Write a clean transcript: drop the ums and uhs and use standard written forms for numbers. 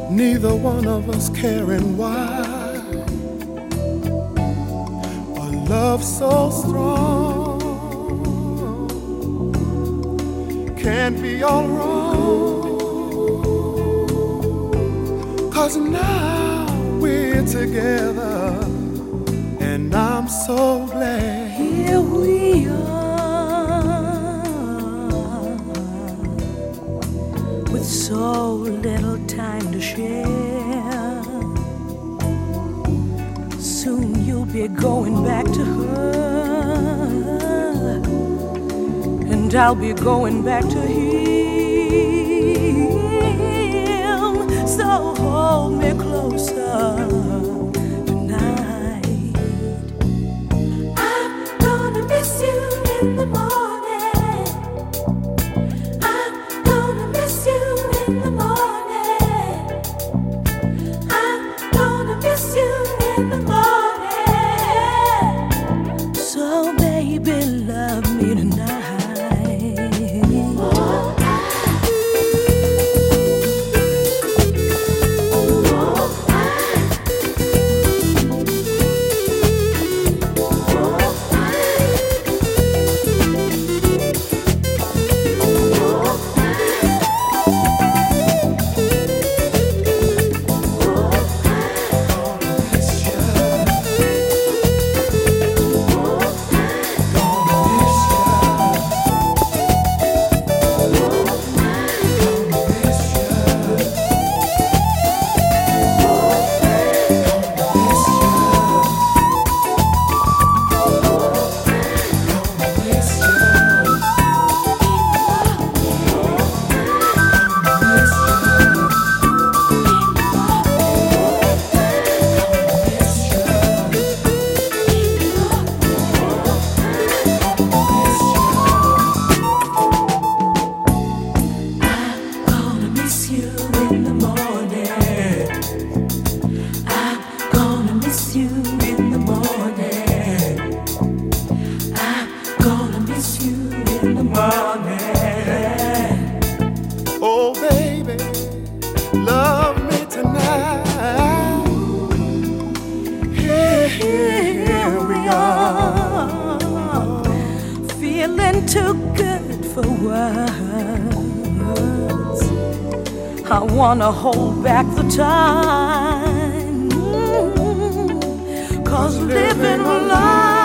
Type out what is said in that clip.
neither one of us caring why. A love so strong can't be all wrong, 'cause now we're together, and I'm so glad. Here we are, with so little time to share. Soon you'll be going back to her, and I'll be going back to him. So hold me closer tonight. I'm gonna miss you in the morning. I'm gonna miss you in the morning. I'm gonna miss you in the morning. So baby, love me tonight. Oh baby, love me tonight. Here we are, feeling too good for words. I wanna hold back the time, 'cause living life